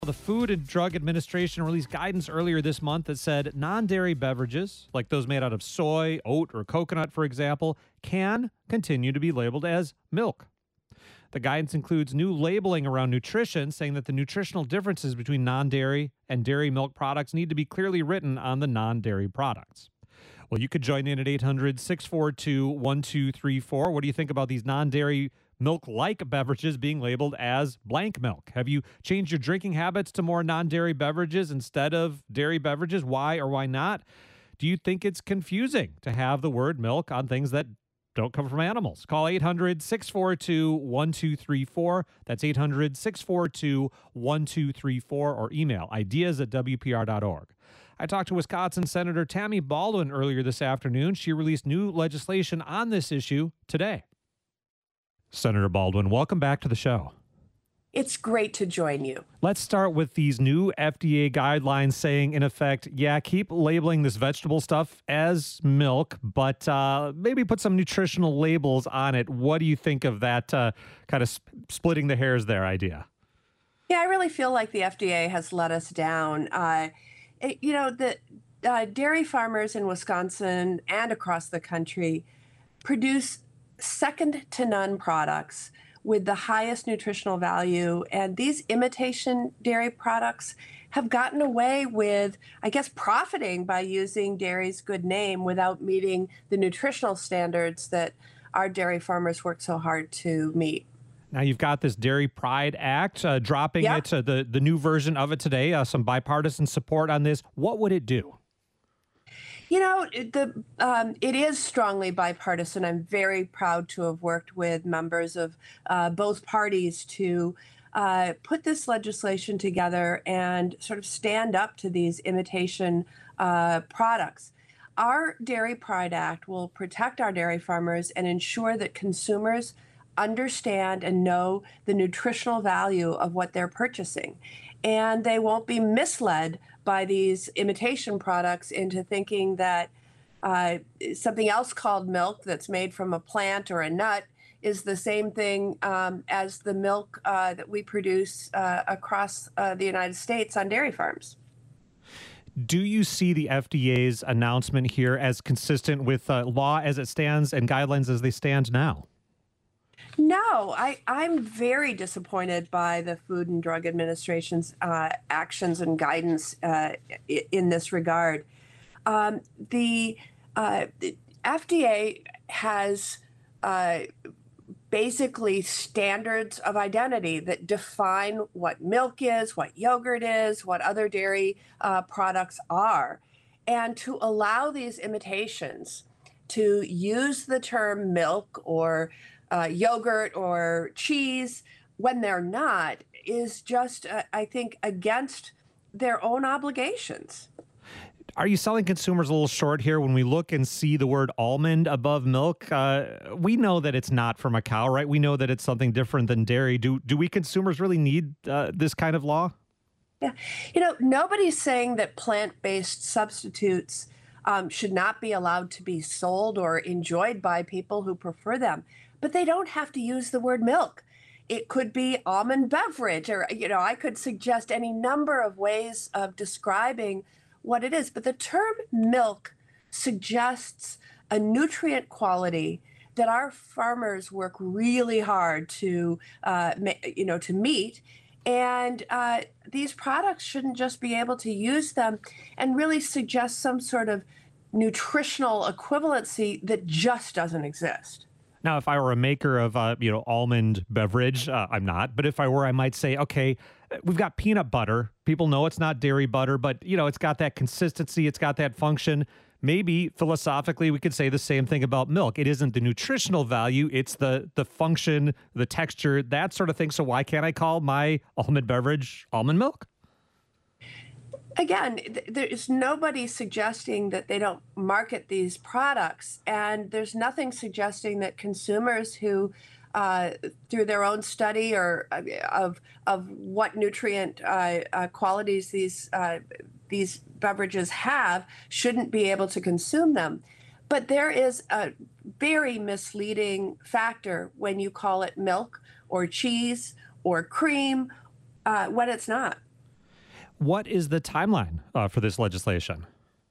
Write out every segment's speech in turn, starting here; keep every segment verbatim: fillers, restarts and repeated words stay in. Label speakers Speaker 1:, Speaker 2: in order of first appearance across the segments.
Speaker 1: The Food and Drug Administration released guidance earlier this month that said non-dairy beverages, like those made out of soy, oat, or coconut, for example, can continue to be labeled as milk. The guidance includes new labeling around nutrition, saying that the nutritional differences between non-dairy and dairy milk products need to be clearly written on the non-dairy products. Well, you could join in at eight hundred, six four two, one two three four. What do you think about these non-dairy milk-like beverages being labeled as blank milk? Have you changed your drinking habits to more non-dairy beverages instead of dairy beverages? Why or why not? Do you think it's confusing to have the word milk on things that don't come from animals? Call eight hundred, six four two, one two three four. That's eight hundred, six four two, one two three four, or email ideas at w p r dot org. I talked to Wisconsin Senator Tammy Baldwin earlier this afternoon. She released new legislation on this issue today. Senator Baldwin, welcome back to the show.
Speaker 2: It's great to join you.
Speaker 1: Let's start with these new F D A guidelines saying, in effect, yeah, keep labeling this vegetable stuff as milk, but uh, maybe put some nutritional labels on it. What do you think of that uh, kind of sp- splitting the hairs there idea?
Speaker 2: Yeah, I really feel like the F D A has let us down. Uh, it, you know, the uh, dairy farmers in Wisconsin and across the country produce second to none products with the highest nutritional value. And these imitation dairy products have gotten away with, I guess, profiting by using dairy's good name without meeting the nutritional standards that our dairy farmers work so hard to meet.
Speaker 1: Now you've got this Dairy Pride Act, uh, dropping
Speaker 2: Yep.
Speaker 1: it, uh, the, the new version of it today, uh, some bipartisan support on this. What would it do?
Speaker 2: You know, the um, it is strongly bipartisan. I'm very proud to have worked with members of uh, both parties to uh, put this legislation together and sort of stand up to these imitation uh, products. Our Dairy Pride Act will protect our dairy farmers and ensure that consumers understand and know the nutritional value of what they're purchasing. And they won't be misled by these imitation products into thinking that uh, something else called milk that's made from a plant or a nut is the same thing um, as the milk uh, that we produce uh, across uh, the United States on dairy farms.
Speaker 1: Do you see the F D A's announcement here as consistent with uh, law as it stands and guidelines as they stand now?
Speaker 2: No, I, I'm very disappointed by the Food and Drug Administration's uh, actions and guidance uh, in this regard. Um, the, uh, the F D A has uh, basically standards of identity that define what milk is, what yogurt is, what other dairy uh, products are. And to allow these imitations to use the term milk or Uh, yogurt or cheese when they're not is just, uh, I think, against their own obligations.
Speaker 1: Are you selling consumers a little short here when we look and see the word almond above milk? Uh, we know that it's not from a cow, right? We know that it's something different than dairy. Do do we consumers really need uh, this kind of law?
Speaker 2: Yeah. You know, nobody's saying that plant-based substitutes um, should not be allowed to be sold or enjoyed by people who prefer them. But they don't have to use the word milk. It could be almond beverage, or, you know, I could suggest any number of ways of describing what it is. But the term milk suggests a nutrient quality that our farmers work really hard to, uh, you know, to meet. And uh, these products shouldn't just be able to use them and really suggest some sort of nutritional equivalency that just doesn't exist.
Speaker 1: Now, if I were a maker of, uh, you know, almond beverage, uh, I'm not. But if I were, I might say, okay, we've got peanut butter. People know it's not dairy butter, but, you know, it's got that consistency. It's got that function. Maybe philosophically, we could say the same thing about milk. It isn't the nutritional value. It's the the function, the texture, that sort of thing. So why can't I call my almond beverage almond milk?
Speaker 2: Again, th- there's nobody suggesting that they don't market these products, and there's nothing suggesting that consumers who, uh, through their own study or uh, of of what nutrient uh, uh, qualities these uh, these beverages have, shouldn't be able to consume them. But there is a very misleading factor when you call it milk or cheese or cream uh, when it's not.
Speaker 1: What is the timeline uh, for this legislation?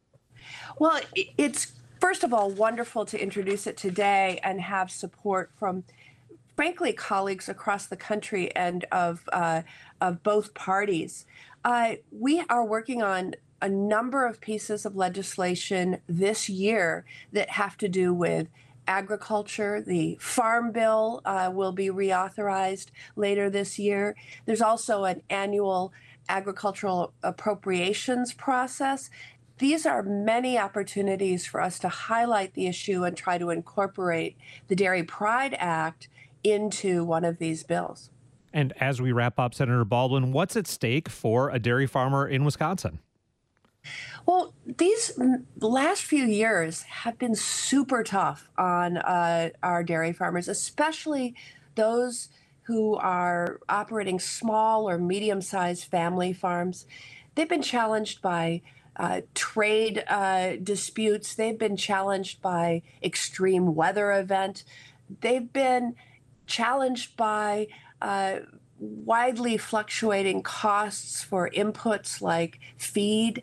Speaker 2: Well, i- it's first of all wonderful to introduce it today and have support from, frankly, colleagues across the country and of uh, of both parties. Uh, we are working on a number of pieces of legislation this year that have to do with agriculture. The Farm Bill uh, will be reauthorized later this year. There's also an annual agricultural appropriations process. These are many opportunities for us to highlight the issue and try to incorporate the Dairy Pride Act into one of these bills.
Speaker 1: And as we wrap up, Senator Baldwin, what's at stake for a dairy farmer in Wisconsin?
Speaker 2: Well, these m- last few years have been super tough on uh, our dairy farmers, especially those who are operating small or medium sized family farms. They've been challenged by uh, trade uh, disputes, they've been challenged by extreme weather event, they've been challenged by uh, widely fluctuating costs for inputs like feed.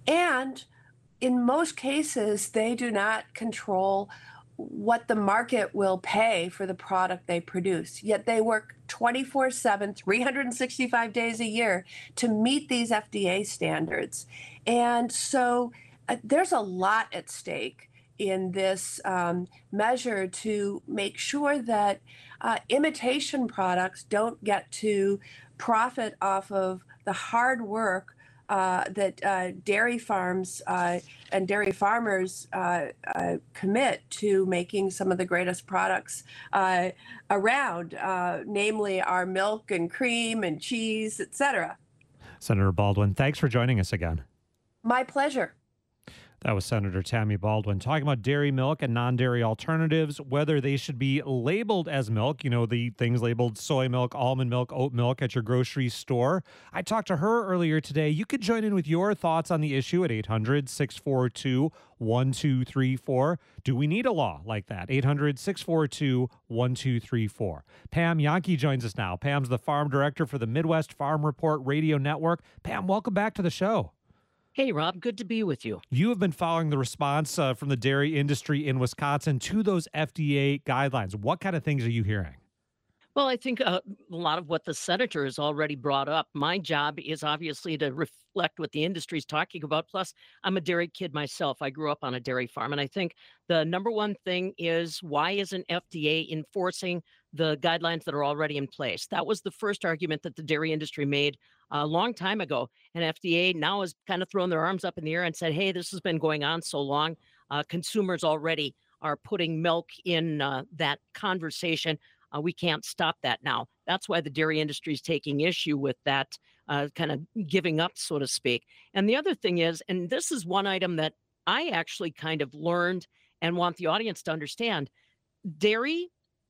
Speaker 2: And in most cases, they do not control what the market will pay for the product they produce. Yet they work twenty-four seven, three hundred sixty-five days a year to meet these F D A standards. And so uh, there's a lot at stake in this um, measure to make sure that uh, imitation products don't get to profit off of the hard work uh, that uh, dairy farms uh, and dairy farmers uh, uh, commit to making some of the greatest products uh, around, uh, namely our milk and cream and cheese, et cetera.
Speaker 1: Senator Baldwin, thanks for joining us again.
Speaker 2: My pleasure.
Speaker 1: That was Senator Tammy Baldwin talking about dairy milk and non-dairy alternatives, whether they should be labeled as milk, you know, the things labeled soy milk, almond milk, oat milk at your grocery store. I talked to her earlier today. You could join in with your thoughts on the issue at eight hundred, six four two, one two three four. Do we need a law like that? eight hundred, six four two, one two three four. Pam Jahnke joins us now. Pam's the farm director for the Midwest Farm Report Radio Network. Pam, welcome back to the show.
Speaker 3: Hey, Rob, good to be with you.
Speaker 1: You have been following the response uh, from the dairy industry in Wisconsin to those F D A guidelines. What kind of things are you hearing?
Speaker 3: Well, I think uh, a lot of what the senator has already brought up. My job is obviously to reflect what the industry is talking about. Plus, I'm a dairy kid myself. I grew up on a dairy farm. And I think the number one thing is, why isn't F D A enforcing the guidelines that are already in place? That was the first argument that the dairy industry made a long time ago. And F D A now has kind of thrown their arms up in the air and said, hey, this has been going on so long. Uh, consumers already are putting milk in uh, that conversation. Uh, we can't stop that now. That's why the dairy industry is taking issue with that uh, kind of giving up, so to speak. And the other thing is, and this is one item that I actually kind of learned and want the audience to understand, dairy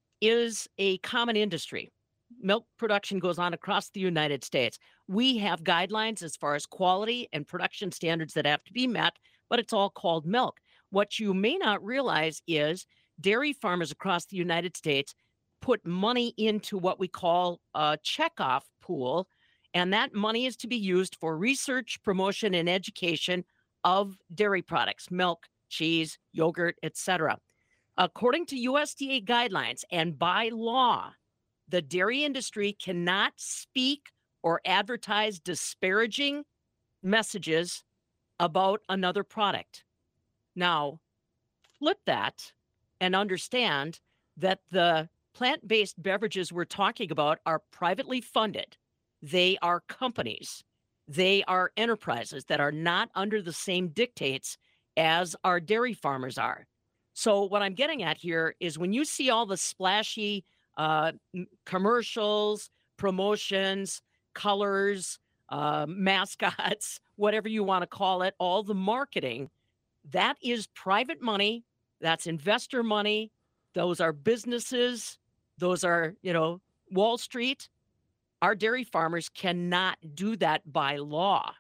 Speaker 3: is a common industry. Milk production goes on across the United States. We have guidelines as far as quality and production standards that have to be met, but it's all called milk. What you may not realize is dairy farmers across the United States put money into what we call a checkoff pool, and that money is to be used for research, promotion, and education of dairy products, milk, cheese, yogurt, et cetera. According to U S D A guidelines and by law, the dairy industry cannot speak or advertise disparaging messages about another product. Now, flip that and understand that the plant-based beverages we're talking about are privately funded. They are companies. They are enterprises that are not under the same dictates as our dairy farmers are. So what I'm getting at here is, when you see all the splashy uh, commercials, promotions, colors, uh, mascots, whatever you want to call it, all the marketing, that is private money. That's investor money. Those are businesses. Those are, you know, Wall Street. Our dairy farmers cannot do that by law.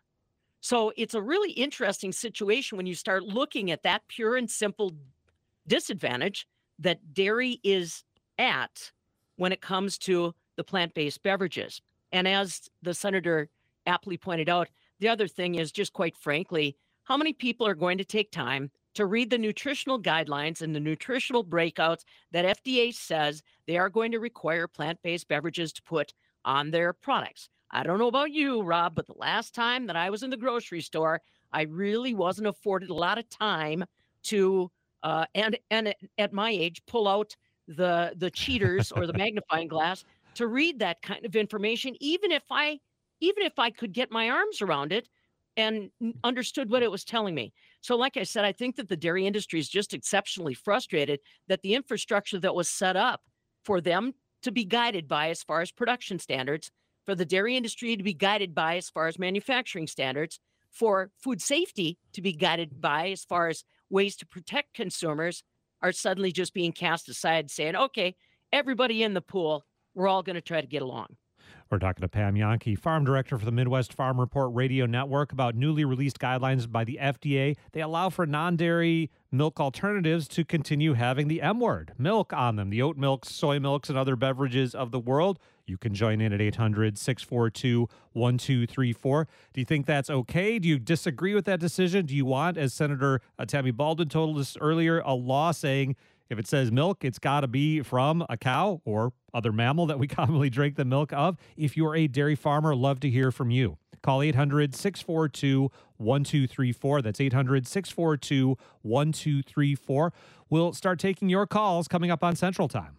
Speaker 3: So it's a really interesting situation when you start looking at that pure and simple disadvantage that dairy is at when it comes to the plant-based beverages. And as the senator aptly pointed out, the other thing is just quite frankly, how many people are going to take time to read the nutritional guidelines and the nutritional breakouts that F D A says they are going to require plant-based beverages to put on their products? I don't know about you, Rob, but the last time that I was in the grocery store, I really wasn't afforded a lot of time to uh, and and at my age pull out the the cheaters or the magnifying glass to read that kind of information, even if I even if I could get my arms around it and n- understood what it was telling me. So, like I said, I think that the dairy industry is just exceptionally frustrated that the infrastructure that was set up for them to be guided by as far as production standards, for the dairy industry to be guided by as far as manufacturing standards, for food safety to be guided by as far as ways to protect consumers are suddenly just being cast aside, saying, okay, everybody in the pool, we're all going to try to get along.
Speaker 1: We're talking to Pam Jahnke, Farm Director for the Midwest Farm Report Radio Network, about newly released guidelines by the F D A. They allow for non-dairy milk alternatives to continue having the M word, milk, on them, the oat milks, soy milks, and other beverages of the world. You can join in at eight hundred, six four two, one two three four. Do you think that's okay? Do you disagree with that decision? Do you want, as Senator uh, Tammy Baldwin told us earlier, a law saying if it says milk, it's got to be from a cow or other mammal that we commonly drink the milk of? If you're a dairy farmer, love to hear from you. Call eight hundred, six four two, one two three four. That's eight hundred, six four two, one two three four. We'll start taking your calls coming up on Central Time.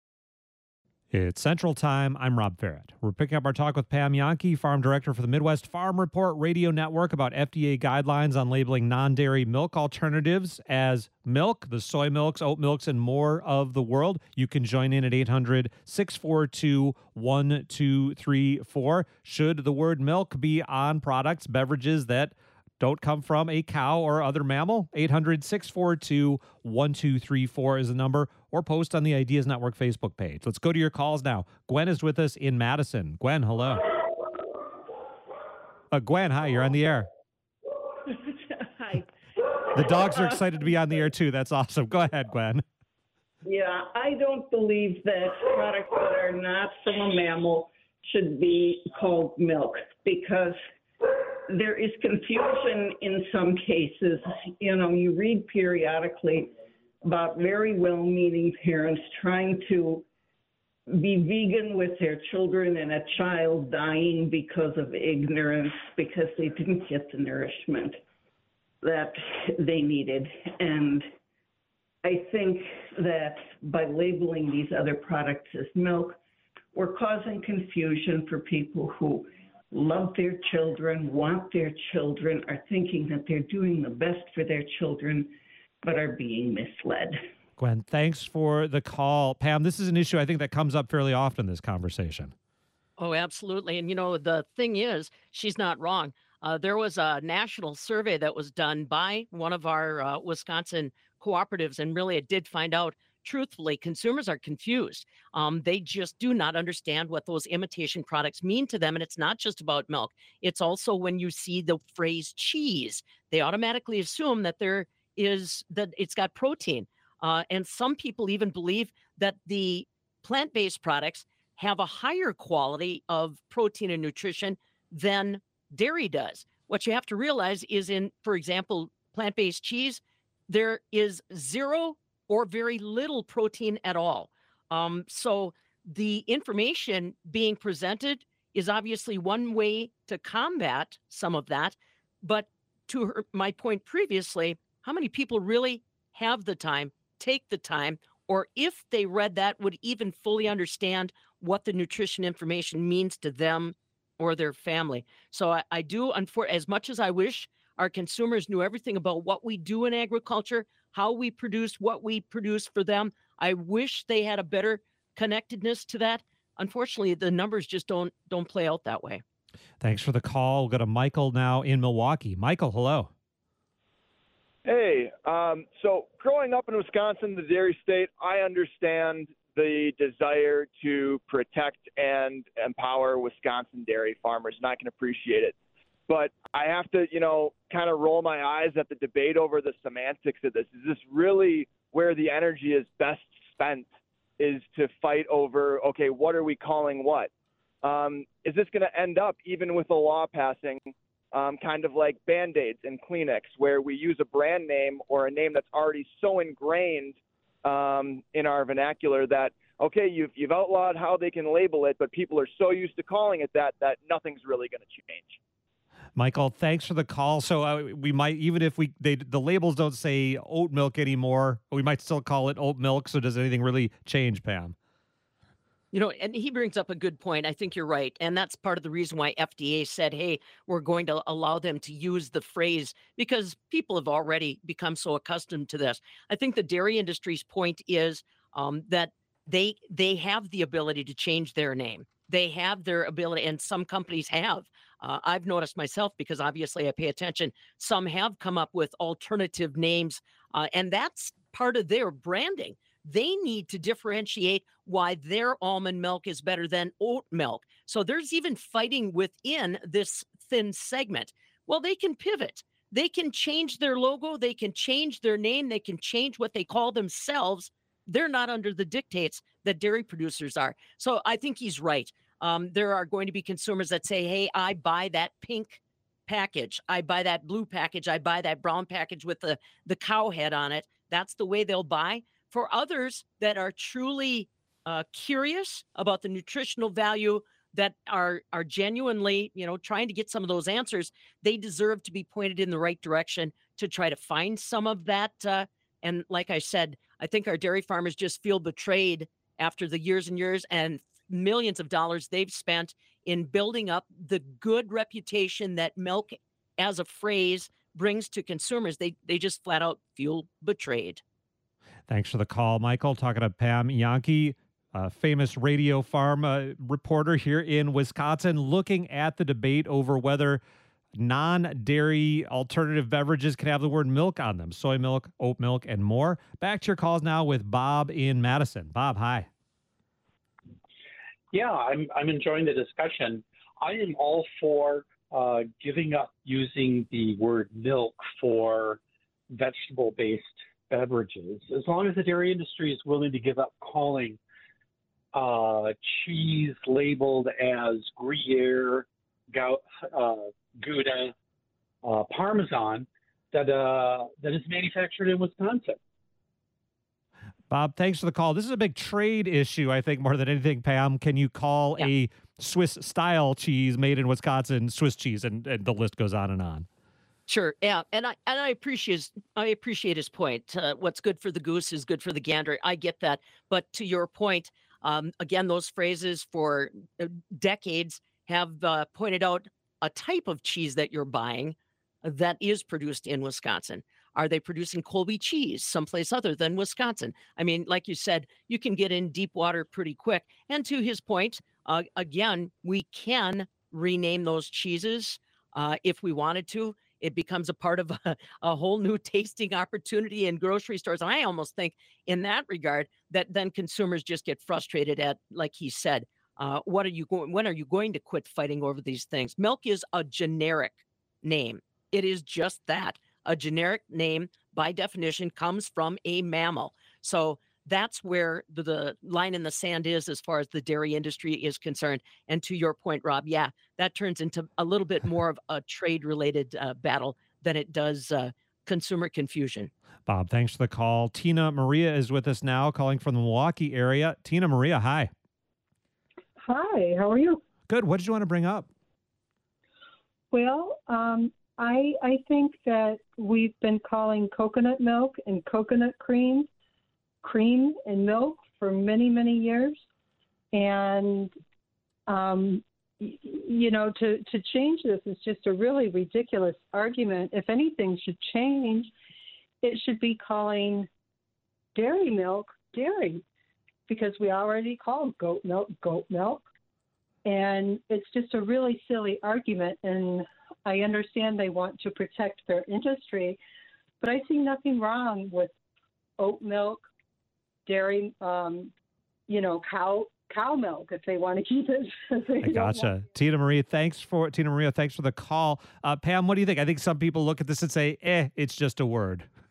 Speaker 1: It's Central Time. I'm Rob Farrett. We're picking up our talk with Pam Jahnke, Farm Director for the Midwest Farm Report Radio Network, about F D A guidelines on labeling non-dairy milk alternatives as milk, the soy milks, oat milks, and more of the world. You can join in at eight hundred, six four two, one two three four. Should the word milk be on products, beverages that don't come from a cow or other mammal? eight hundred, six four two, one two three four is the number, or post on the Ideas Network Facebook page. Let's go to your calls now. Gwen is with us in Madison. Gwen, hello. Uh, Gwen, hi, you're on the air.
Speaker 4: Hi.
Speaker 1: The dogs are excited to be on the air too. That's awesome. Go ahead, Gwen.
Speaker 4: Yeah, I don't believe that products that are not from a mammal should be called milk, because there is confusion in some cases. You know, you read periodically about very well-meaning parents trying to be vegan with their children and a child dying because of ignorance, because they didn't get the nourishment that they needed. And I think that by labeling these other products as milk, we're causing confusion for people who love their children, want their children, are thinking that they're doing the best for their children, but are being misled.
Speaker 1: Gwen, thanks for the call. Pam, this is an issue I think that comes up fairly often in this conversation.
Speaker 3: Oh, absolutely. And, you know, the thing is, she's not wrong. Uh, there was a national survey that was done by one of our uh, Wisconsin cooperatives, and really it did find out, truthfully, consumers are confused. Um, they just do not understand what those imitation products mean to them. And it's not just about milk. It's also when you see the phrase cheese, they automatically assume that there is that it's got protein. Uh, and some people even believe that the plant-based products have a higher quality of protein and nutrition than dairy does. What you have to realize is in, for example, plant-based cheese, there is zero or very little protein at all. Um, so the information being presented is obviously one way to combat some of that. But to her, my point previously, how many people really have the time, take the time, or if they read that, would even fully understand what the nutrition information means to them or their family? So I, I do, unfor- as much as I wish our consumers knew everything about what we do in agriculture, how we produce what we produce for them, I wish they had a better connectedness to that. Unfortunately, the numbers just don't don't play out that way.
Speaker 1: Thanks for the call. We'll go to Michael now in Milwaukee. Michael, hello.
Speaker 5: Hey, um, so growing up in Wisconsin, the dairy state, I understand the desire to protect and empower Wisconsin dairy farmers, and I can appreciate it. But I have to, you know, kind of roll my eyes at the debate over the semantics of this. Is this really where the energy is best spent, is to fight over, okay, what are we calling what? Um, is this going to end up, even with a law passing, um, kind of like Band-Aids and Kleenex, where we use a brand name or a name that's already so ingrained um, in our vernacular that, okay, you've, you've outlawed how they can label it, but people are so used to calling it that that nothing's really going to change.
Speaker 1: Michael, thanks for the call. So uh, we might, even if we they the labels don't say oat milk anymore, we might still call it oat milk. So does anything really change, Pam?
Speaker 3: You know, and he brings up a good point. I think you're right. And that's part of the reason why F D A said, hey, we're going to allow them to use the phrase, because people have already become so accustomed to this. I think the dairy industry's point is um, that they they have the ability to change their name. They have their ability, and some companies have. Uh, I've noticed myself, because obviously I pay attention, some have come up with alternative names, uh, and that's part of their branding. They need to differentiate why their almond milk is better than oat milk. So there's even fighting within this thin segment. Well, they can pivot. They can change their logo. They can change their name. They can change what they call themselves. They're not under the dictates that dairy producers are. So I think he's right. Um, there are going to be consumers that say, hey, I buy that pink package. I buy that blue package. I buy that brown package with the, the cow head on it. That's the way they'll buy. For others that are truly uh, curious about the nutritional value, that are are genuinely, you know, trying to get some of those answers, they deserve to be pointed in the right direction to try to find some of that. Uh, and like I said, I think our dairy farmers just feel betrayed after the years and years and millions of dollars they've spent in building up the good reputation that milk as a phrase brings to consumers. They they just flat out feel betrayed.
Speaker 1: Thanks for the call, Michael. Talking to Pam Jahnke, a famous radio farm uh, reporter here in Wisconsin, looking at the debate over whether non-dairy alternative beverages can have the word milk on them. Soy milk, oat milk, and more. Back to your calls now with Bob in Madison. Bob, hi.
Speaker 6: Yeah, I'm, I'm enjoying the discussion. I am all for uh, giving up using the word milk for vegetable-based beverages, as long as the dairy industry is willing to give up calling uh, cheese labeled as Gruyere, Gout, uh, Gouda, uh, Parmesan that uh, that is manufactured in Wisconsin.
Speaker 1: Bob, thanks for the call. This is a big trade issue, I think, more than anything, Pam. Can you call yeah. a Swiss-style cheese made in Wisconsin Swiss cheese? And, and the list goes on and on.
Speaker 3: Sure, yeah, and I and I appreciate his, I appreciate his point. Uh, what's good for the goose is good for the gander. I get that, but to your point, um, again, those phrases for decades have uh, pointed out a type of cheese that you're buying that is produced in Wisconsin. Are they producing Colby cheese someplace other than Wisconsin? I mean, like you said, you can get in deep water pretty quick. And to his point, uh, again, we can rename those cheeses uh, if we wanted to. It becomes a part of a, a whole new tasting opportunity in grocery stores. And I almost think in that regard that then consumers just get frustrated at, like he said, uh, what are you going, when are you going to quit fighting over these things? Milk is a generic name. It is just that. A generic name, by definition, comes from a mammal. So that's where the, the line in the sand is as far as the dairy industry is concerned. And to your point, Rob, yeah, that turns into a little bit more of a trade-related uh, battle than it does uh, consumer confusion.
Speaker 1: Bob, thanks for the call. Tina Maria is with us now, calling from the Milwaukee area. Tina Maria, hi.
Speaker 7: Hi, how are you?
Speaker 1: Good. What did you want to bring up?
Speaker 7: Well, um, I I think that we've been calling coconut milk and coconut cream cream and milk for many, many years. And, um, y- you know, to, to change this is just a really ridiculous argument. If anything should change, it should be calling dairy milk dairy, because we already call goat milk goat milk. And it's just a really silly argument. And I understand they want to protect their industry, but I see nothing wrong with oat milk, dairy, um, you know, cow cow milk if they want to keep it.
Speaker 1: I gotcha. Tina Maria, thanks for Tina Maria, thanks for the call. Uh, Pam, what do you think? I think some people look at this and say, eh, it's just a word.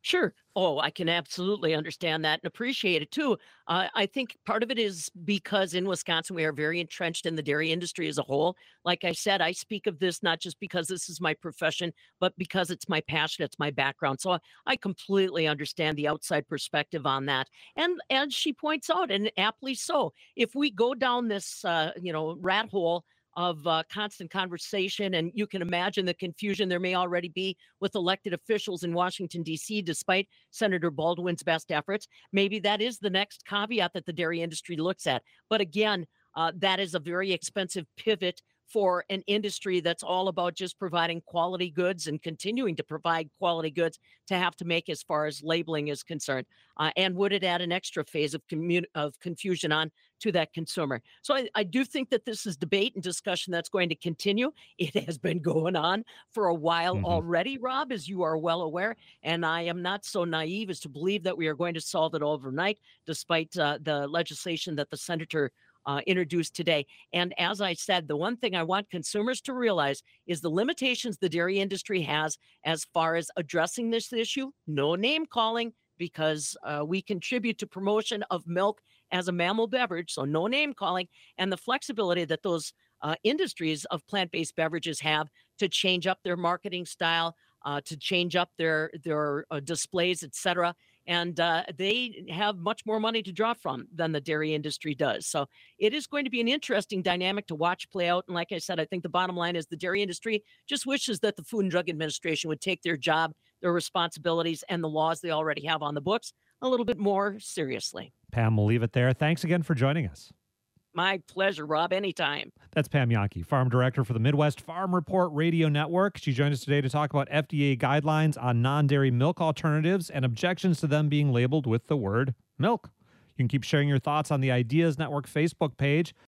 Speaker 3: Sure. Oh, I can absolutely understand that and appreciate it too. Uh, I think part of it is because in Wisconsin, we are very entrenched in the dairy industry as a whole. Like I said, I speak of this not just because this is my profession, but because it's my passion, it's my background. So I I completely understand the outside perspective on that. And as she points out, and aptly so, if we go down this, uh, you know, rat hole of uh, constant conversation, and you can imagine the confusion there may already be with elected officials in Washington, D C, despite Senator Baldwin's best efforts. Maybe that is the next caveat that the dairy industry looks at. But again, uh, that is a very expensive pivot for an industry that's all about just providing quality goods and continuing to provide quality goods to have to make as far as labeling is concerned. Uh, and would it add an extra phase of, commun- of confusion on to that consumer? So I, I do think that this is debate and discussion that's going to continue. It has been going on for a while
Speaker 1: Hmm.
Speaker 3: already, Rob, as you are well aware. And I am not so naive as to believe that we are going to solve it overnight, despite uh, the legislation that the senator uh, introduced today. And as I said, the one thing I want consumers to realize is the limitations the dairy industry has as far as addressing this issue. No name calling, because uh, we contribute to promotion of milk as a mammal beverage, so no name calling, and the flexibility that those uh, industries of plant-based beverages have to change up their marketing style, uh, to change up their their uh, displays, et cetera. And uh, they have much more money to draw from than the dairy industry does. So it is going to be an interesting dynamic to watch play out. And like I said, I think the bottom line is the dairy industry just wishes that the Food and Drug Administration would take their job, their responsibilities, and the laws they already have on the books a little bit more seriously.
Speaker 1: Pam, we'll leave it there. Thanks again for joining us.
Speaker 3: My pleasure, Rob, anytime.
Speaker 1: That's Pam Yonke, Farm Director for the Midwest Farm Report Radio Network. She joined us today to talk about F D A guidelines on non-dairy milk alternatives and objections to them being labeled with the word milk. You can keep sharing your thoughts on the Ideas Network Facebook page.